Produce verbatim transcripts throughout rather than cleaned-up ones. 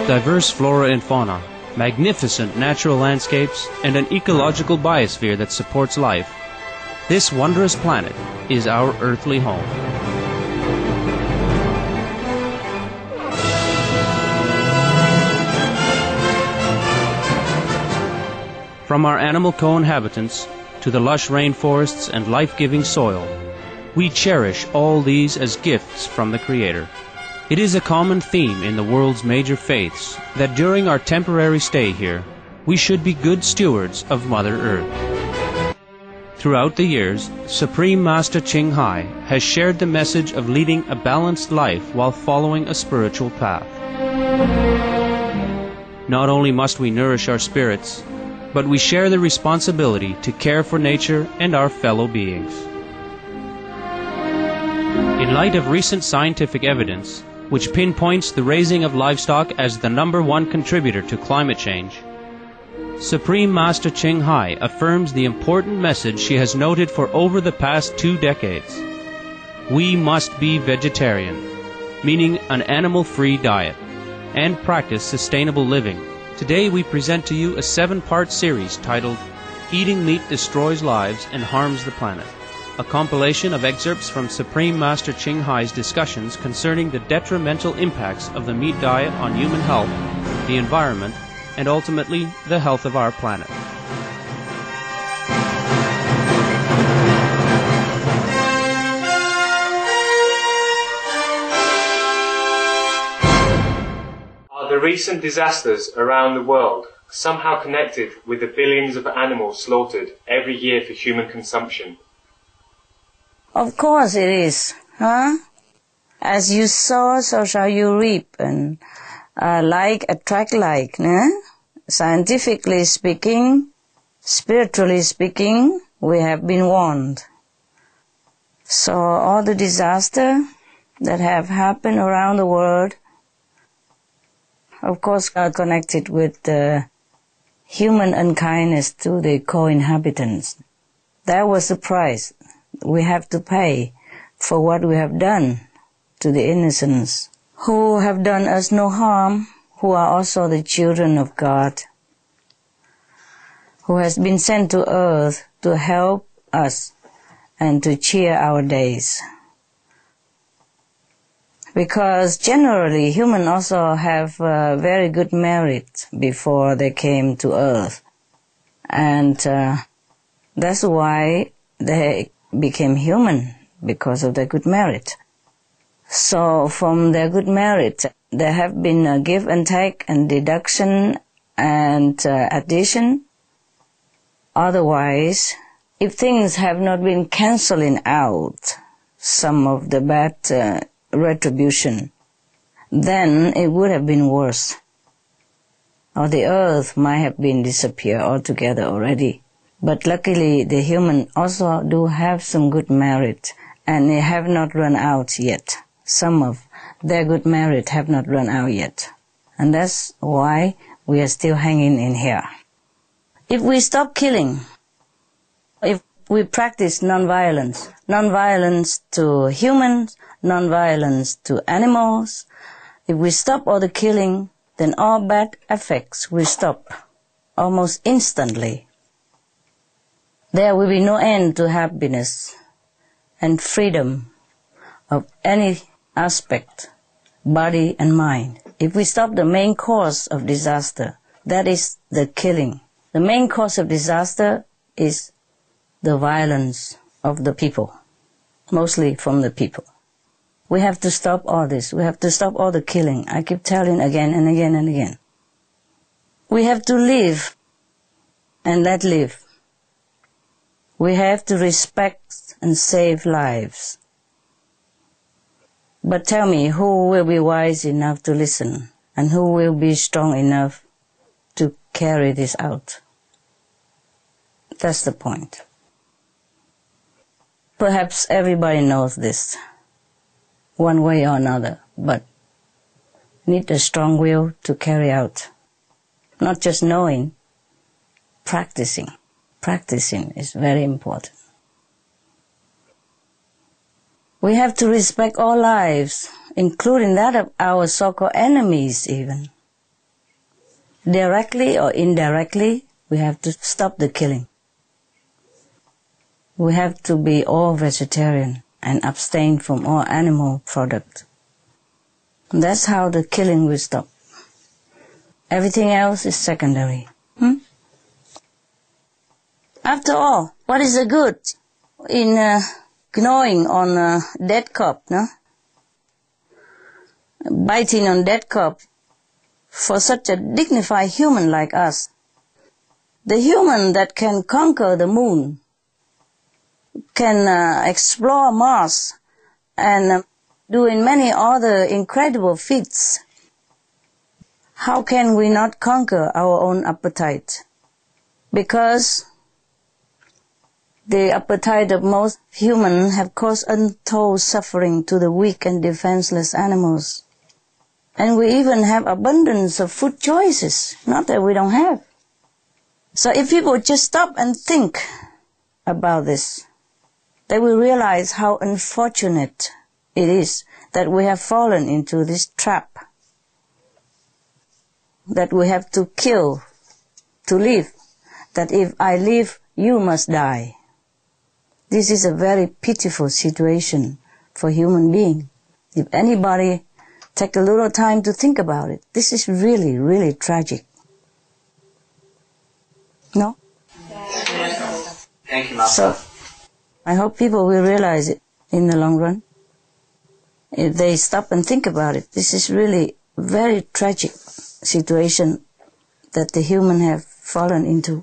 diverse flora and fauna, magnificent natural landscapes, and an ecological biosphere that supports life, this wondrous planet is our earthly home. From our animal co-inhabitants to the lush rainforests and life-giving soil, we cherish all these as gifts from the Creator. It is a common theme in the world's major faiths that during our temporary stay here, we should be good stewards of Mother Earth. Throughout the years, Supreme Master Ching Hai has shared the message of leading a balanced life while following a spiritual path. Not only must we nourish our spirits, but we share the responsibility to care for nature and our fellow beings. In light of recent scientific evidence, which pinpoints the raising of livestock as the number one contributor to climate change, Supreme Master Ching Hai affirms the important message she has noted for over the past two decades. We must be vegetarian, meaning an animal-free diet, and practice sustainable living. Today we present to you a seven-part series titled Eating Meat Destroys Lives and Harms the Planet, a compilation of excerpts from Supreme Master Ching Hai's discussions concerning the detrimental impacts of the meat diet on human health, the environment, and ultimately the health of our planet. Are the recent disasters around the world somehow connected with the billions of animals slaughtered every year for human consumption? Of course it is, huh? As you sow, so shall you reap, and uh, like attract like, né? Scientifically speaking, spiritually speaking, we have been warned. So all the disaster that have happened around the world, of course, are connected with the human unkindness to the co-inhabitants. That was the price we have to pay for what we have done to the innocents, who have done us no harm, who are also the children of God, who has been sent to earth to help us and to cheer our days. Because generally humans also have uh, very good merit before they came to earth. And uh, that's why they became human, because of their good merit. So from their good merit, there have been a give and take and deduction and uh, addition. Otherwise, if things have not been cancelling out some of the bad uh, retribution, then it would have been worse. Or the earth might have been disappeared altogether already. But luckily, the human also do have some good merit, and they have not run out yet. Some of their good merit have not run out yet. And that's why we are still hanging in here. If we stop killing, if we practice non-violence, non-violence to humans, non-violence to animals, if we stop all the killing, then all bad effects will stop almost instantly. There will be no end to happiness and freedom of any aspect, body and mind. If we stop the main cause of disaster, that is the killing. The main cause of disaster is the violence of the people, mostly from the people. We have to stop all this. We have to stop all the killing. I keep telling again and again and again. We have to live and let live. We have to respect and save lives. But tell me, who will be wise enough to listen, and who will be strong enough to carry this out? That's the point. Perhaps everybody knows this, one way or another, but need a strong will to carry out. Not just knowing, practicing. Practicing is very important. We have to respect all lives, including that of our so-called enemies even. directly or indirectly, we have to stop the killing. We have to be all vegetarian and abstain from all animal products. That's how the killing will stop. Everything else is secondary. Hmm? After all, what is the good in uh, gnawing on a dead corpse, no? Biting on dead corpse for such a dignified human like us? The human that can conquer the moon, can uh, explore Mars, and uh, doing many other incredible feats. How can we not conquer our own appetite? Because the appetite of most humans have caused untold suffering to the weak and defenseless animals. And we even have abundance of food choices, not that we don't have. So if people just stop and think about this, they will realize how unfortunate it is that we have fallen into this trap, that we have to kill to live, that if I live, you must die. This is a very pitiful situation for human being. If anybody take a little time to think about it, this is really, really tragic. No? Thank you, Master. So, I hope people will realize it in the long run. If they stop and think about it, this is really a very tragic situation that the human have fallen into.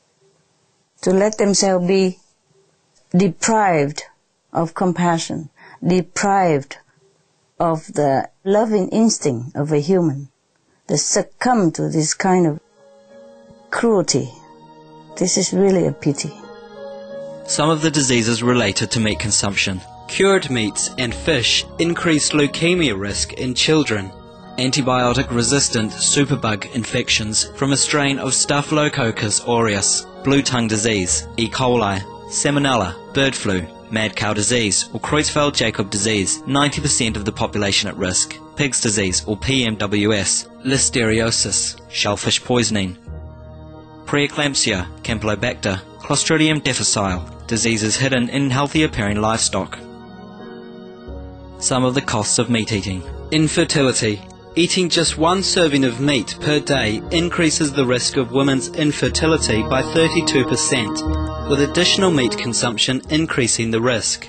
To let themselves be deprived of compassion, deprived of the loving instinct of a human, they succumb to this kind of cruelty. This is really a pity. Some of the diseases related to meat consumption. Cured meats and fish increase leukemia risk in children. Antibiotic-resistant superbug infections from a strain of Staphylococcus aureus, blue tongue disease, E. coli, salmonella, bird flu, mad cow disease or Creutzfeldt-Jakob disease, ninety percent of the population at risk, pig's disease or P M W S, listeriosis, shellfish poisoning, preeclampsia, Campylobacter, Clostridium difficile, diseases hidden in healthy-appearing livestock. Some of the costs of meat eating. Infertility. Eating just one serving of meat per day increases the risk of women's infertility by thirty-two percent, with additional meat consumption increasing the risk.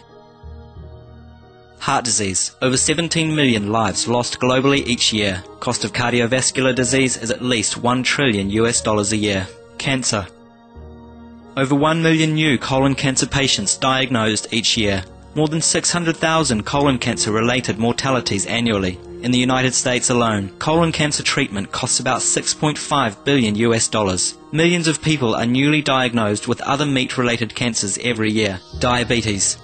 Heart disease. Over seventeen million lives lost globally each year. Cost of cardiovascular disease is at least one trillion U S dollars a year. Cancer. Over one million new colon cancer patients diagnosed each year. More than six hundred thousand colon cancer-related mortalities annually. In the United States alone, colon cancer treatment costs about six point five billion U S dollars. Millions of people are newly diagnosed with other meat-related cancers every year. Diabetes.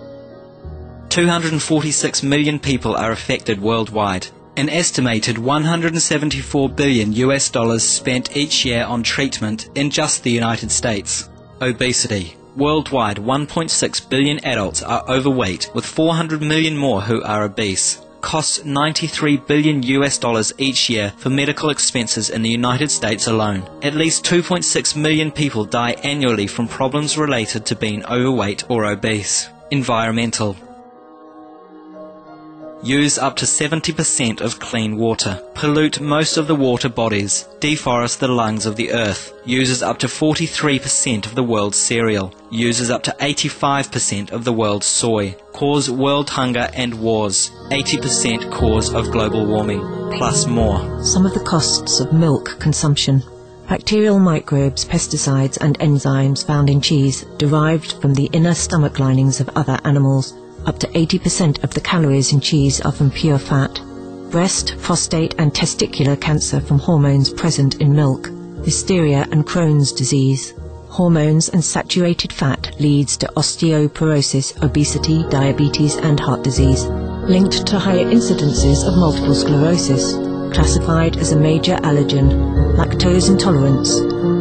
two hundred forty-six million people are affected worldwide. An estimated one hundred seventy-four billion U S dollars spent each year on treatment in just the United States. Obesity. Worldwide, one point six billion adults are overweight, with four hundred million more who are obese. Costs ninety-three billion U S dollars each year for medical expenses in the United States alone. At least two point six million people die annually from problems related to being overweight or obese. Environmental. Use up to seventy percent of clean water. Pollute most of the water bodies. Deforest the lungs of the earth. Uses up to forty-three percent of the world's cereal. Uses up to eighty-five percent of the world's soy. Cause world hunger and wars. eighty percent cause of global warming, plus more. Some of the costs of milk consumption. Bacterial microbes, pesticides and enzymes found in cheese derived from the inner stomach linings of other animals. Up to eighty percent of the calories in cheese are from pure fat. Breast, prostate and testicular cancer from hormones present in milk. Hysteria and Crohn's disease. Hormones and saturated fat leads to osteoporosis, obesity, diabetes and heart disease. Linked to higher incidences of multiple sclerosis. Classified as a major allergen. Lactose intolerance.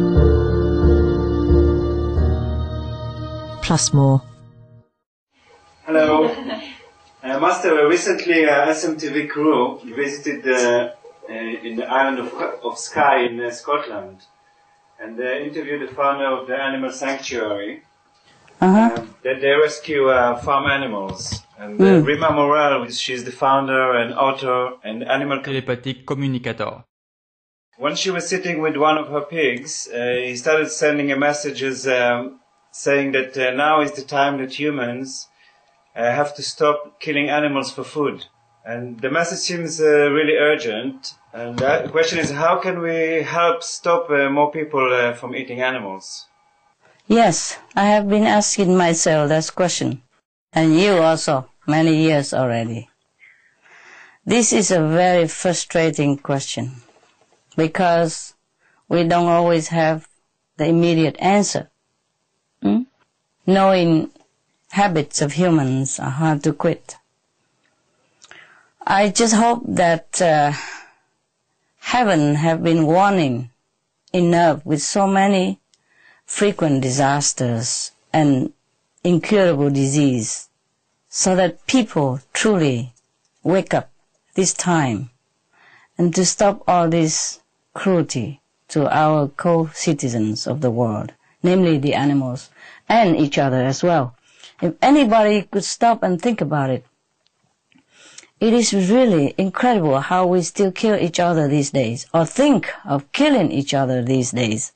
Plus more. Hello. Uh, Master, recently uh, S M T V crew visited the uh, in the island of, of Skye in uh, Scotland. And they interviewed the founder of the animal sanctuary. Uh-huh. Um, that they rescue uh, farm animals. And uh, Mm. Rima Morel, she's the founder and author and animal télépathique communicator. When she was sitting with one of her pigs, uh, he started sending her messages um, saying that uh, now is the time that humans uh, have to stop killing animals for food. And the message seems uh, really urgent. And uh, the question is, how can we help stop uh, more people uh, from eating animals? Yes, I have been asking myself that question. And you also, many years already. This is a very frustrating question, because we don't always have the immediate answer. Hmm? Knowing habits of humans are hard to quit. I just hope that uh, heaven have been warning enough with so many frequent disasters and incurable disease, so that people truly wake up this time and to stop all this cruelty to our co-citizens of the world, namely the animals and each other as well. If anybody could stop and think about it, it is really incredible how we still kill each other these days, or think of killing each other these days.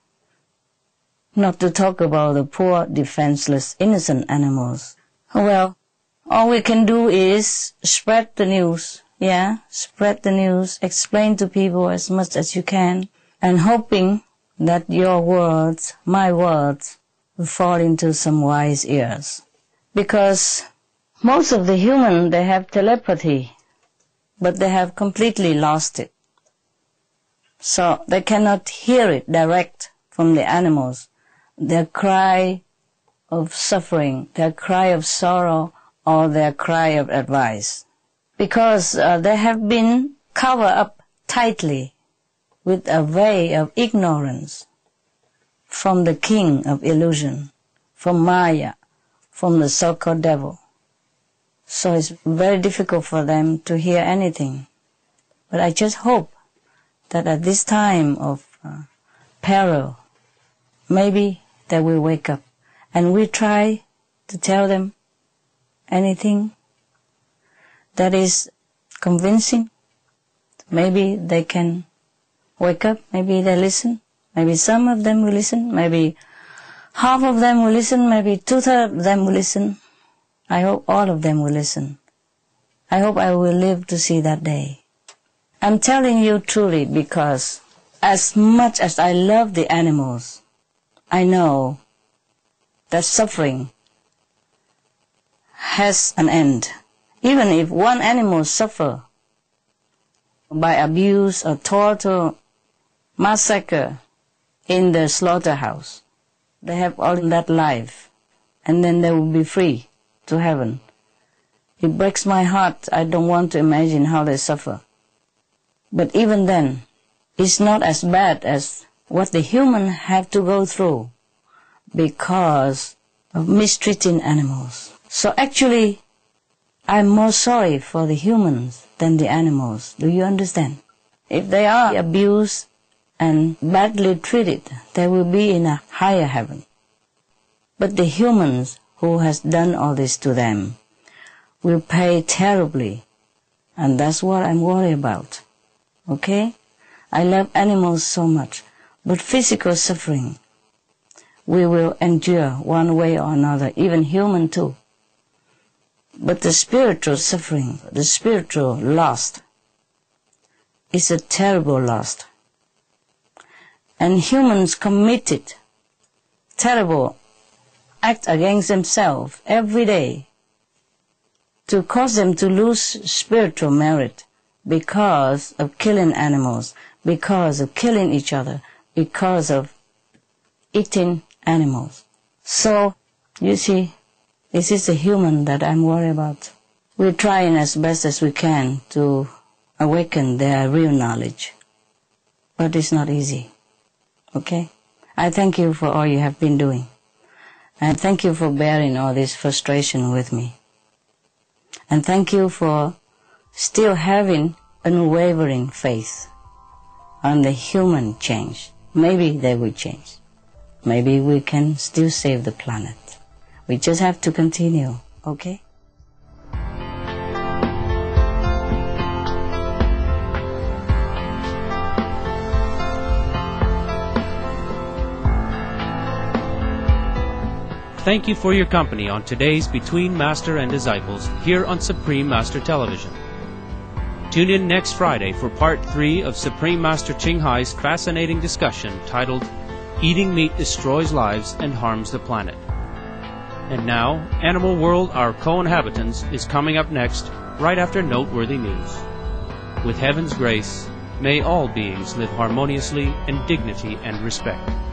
Not to talk about the poor, defenseless, innocent animals. Well, all we can do is spread the news, yeah, spread the news, explain to people as much as you can, and hoping that your words, my words, will fall into some wise ears. Because most of the human, they have telepathy, but they have completely lost it. So they cannot hear it direct from the animals. Their cry of suffering, their cry of sorrow, or their cry of advice. Because uh, they have been covered up tightly with a veil of ignorance from the king of illusion, from Maya, from the so-called devil. So it's very difficult for them to hear anything. But I just hope that at this time of uh, peril, maybe they will wake up, and we try to tell them anything that is convincing. Maybe they can wake up, maybe they listen, maybe some of them will listen, maybe half of them will listen, maybe two-thirds of them will listen. I hope all of them will listen. I hope I will live to see that day. I'm telling you truly, because as much as I love the animals, I know that suffering has an end. Even if one animal suffers by abuse or torture, massacre in the slaughterhouse, they have all that life, and then they will be free to heaven. It breaks my heart. I don't want to imagine how they suffer. But even then, it's not as bad as what the human have to go through because of mistreating animals. So actually, I'm more sorry for the humans than the animals. Do you understand? If they are abused and badly treated, they will be in a higher heaven. But the humans who has done all this to them will pay terribly, and that's what I'm worried about. Okay? I love animals so much, but physical suffering we will endure one way or another, even human too. But the spiritual suffering, the spiritual loss, is a terrible loss. And humans committed terrible act against themselves every day to cause them to lose spiritual merit because of killing animals, because of killing each other, because of eating animals. So, you see, this is the human that I'm worried about. We're trying as best as we can to awaken their real knowledge, but it's not easy. Okay? I thank you for all you have been doing. And thank you for bearing all this frustration with me. And thank you for still having unwavering faith and the human change, maybe they will change. Maybe we can still save the planet. We just have to continue, okay? Thank you for your company on today's Between Master and Disciples here on Supreme Master Television. Tune in next Friday for part three of Supreme Master Ching Hai's fascinating discussion titled Eating Meat Destroys Lives and Harms the Planet. And now, Animal World, Our Co-Inhabitants is coming up next, right after noteworthy news. With heaven's grace, may all beings live harmoniously in dignity and respect.